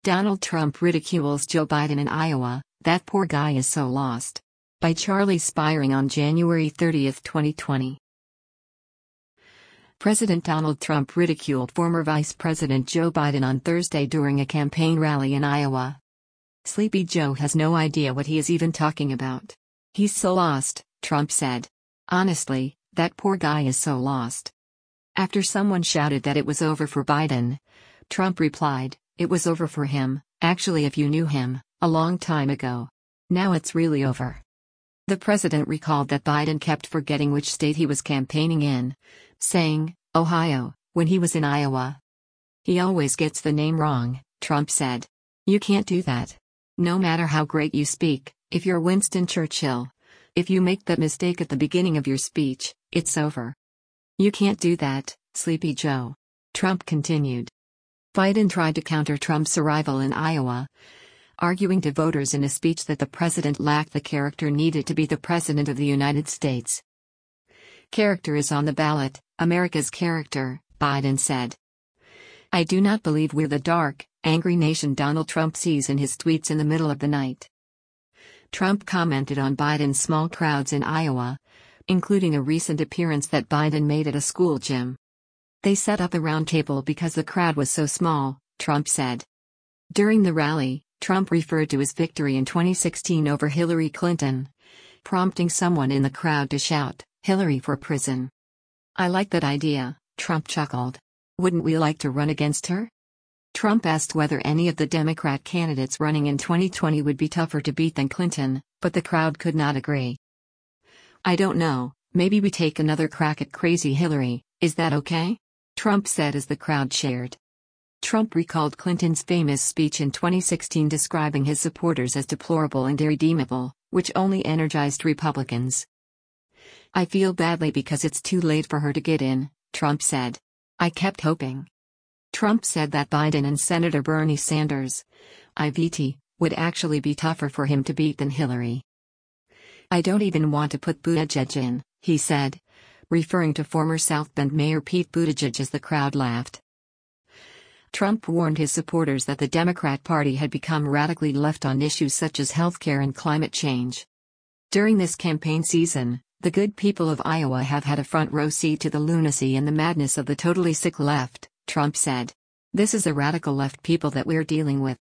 Donald Trump ridicules Joe Biden in Iowa, "That poor guy is so lost." By Charlie Spiring on January 30, 2020. President Donald Trump ridiculed former Vice President Joe Biden on Thursday during a campaign rally in Iowa. "Sleepy Joe has no idea what he is even talking about. He's so lost," Trump said. "Honestly, that poor guy is so lost." After someone shouted that it was over for Biden, Trump replied, "It was over for him, actually, if you knew him, a long time ago. Now it's really over." The president recalled that Biden kept forgetting which state he was campaigning in, saying, "Ohio," when he was in Iowa. "He always gets the name wrong," Trump said. "You can't do that. No matter how great you speak, if you're Winston Churchill, if you make that mistake at the beginning of your speech, it's over. You can't do that, Sleepy Joe," Trump continued. Biden tried to counter Trump's arrival in Iowa, arguing to voters in a speech that the president lacked the character needed to be the president of the United States. "Character is on the ballot, America's character," Biden said. "I do not believe we're the dark, angry nation Donald Trump sees in his tweets in the middle of the night." Trump commented on Biden's small crowds in Iowa, including a recent appearance that Biden made at a school gym. "They set up a round table because the crowd was so small," Trump said. During the rally, Trump referred to his victory in 2016 over Hillary Clinton, prompting someone in the crowd to shout, "Hillary for prison." "I like that idea," Trump chuckled. "Wouldn't we like to run against her?" Trump asked whether any of the Democrat candidates running in 2020 would be tougher to beat than Clinton, but the crowd could not agree. "I don't know, maybe we take another crack at crazy Hillary, is that okay?" Trump said as the crowd cheered. Trump recalled Clinton's famous speech in 2016 describing his supporters as deplorable and irredeemable, which only energized Republicans. "I feel badly because it's too late for her to get in," Trump said. "I kept hoping." Trump said that Biden and Senator Bernie Sanders, IVT, would actually be tougher for him to beat than Hillary. "I don't even want to put Buttigieg in," he said, referring to former South Bend Mayor Pete Buttigieg as the crowd laughed. Trump warned his supporters that the Democrat Party had become radically left on issues such as healthcare and climate change. During this campaign season, the good people of Iowa have had a front row seat to the lunacy and the madness of the totally sick left, Trump said. "This is the radical left people that we're dealing with."